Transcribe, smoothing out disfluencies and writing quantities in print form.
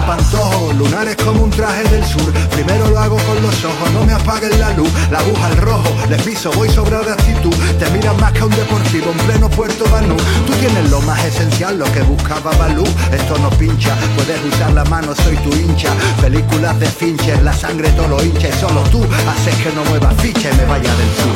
pantojo, lunares como un traje del sur. Primero lo hago con los ojos, no me apaguen la luz. La aguja al rojo, les piso, voy sobrado de actitud. Te miras más que un deportivo en pleno Puerto Banú. Tú tienes lo más esencial, lo que buscaba Balú. Esto no pincha, puedes usar la mano, soy tu hincha. Películas de Fincher, la sangre todo lo hincha. Y solo tú haces que no mueva ficha y me vaya del sur.